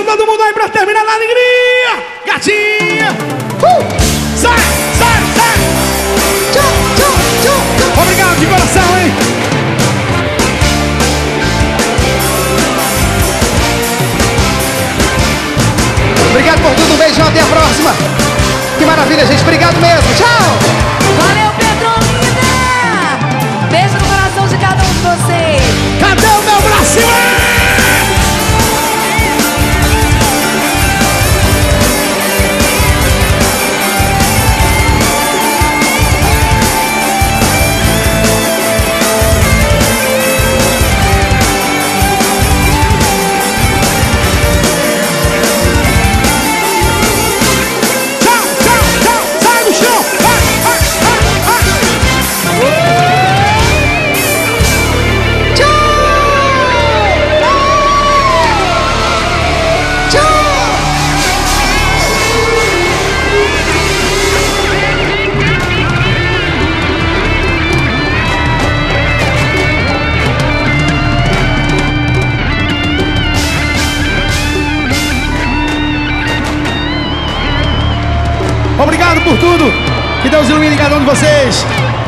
todo mundo aí pra terminar na alegria. Gatinha. Sai, sai, sai. Obrigado de coração, hein? Obrigado por tudo, um beijão, até a próxima. Que maravilha, gente, obrigado mesmo, tchau. Valeu, Petrolina. Beijo no coração de cada um de vocês. Cadê o meu bracinho? Obrigado por tudo. Que Deus ilumine cada um de vocês.